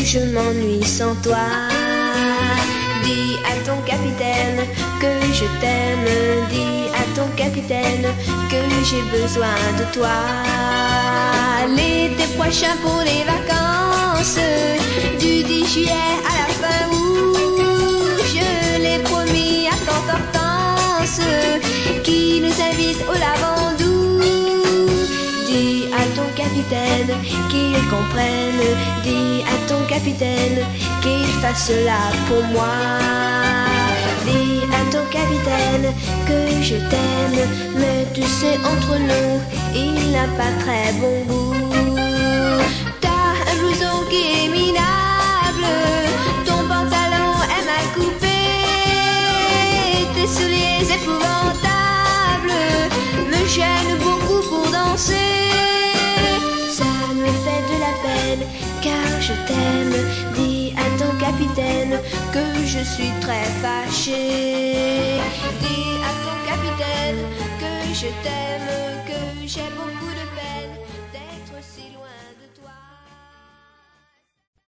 je m'ennuie sans toi. Dis à ton capitaine que je t'aime. Dis à ton capitaine que j'ai besoin de toi. L'été prochain pour les vacances, du 10 juillet à la fin août, je l'ai promis à tante Hortense qui nous invite au lavandou. Dis à ton capitaine qu'il comprenne. Dis à ton capitaine qu'il fasse cela pour moi. Dis à ton capitaine que je t'aime, mais tu sais entre nous il n'a pas très bon goût. T'as un blouson qui est minable, ton pantalon est mal coupé, tes souliers épouvantables me gênent beaucoup pour danser. Ça me fait de la peine car je t'aime. Dis à ton capitaine que je suis très fâchée. Dis à ton capitaine que je t'aime, que j'ai beaucoup de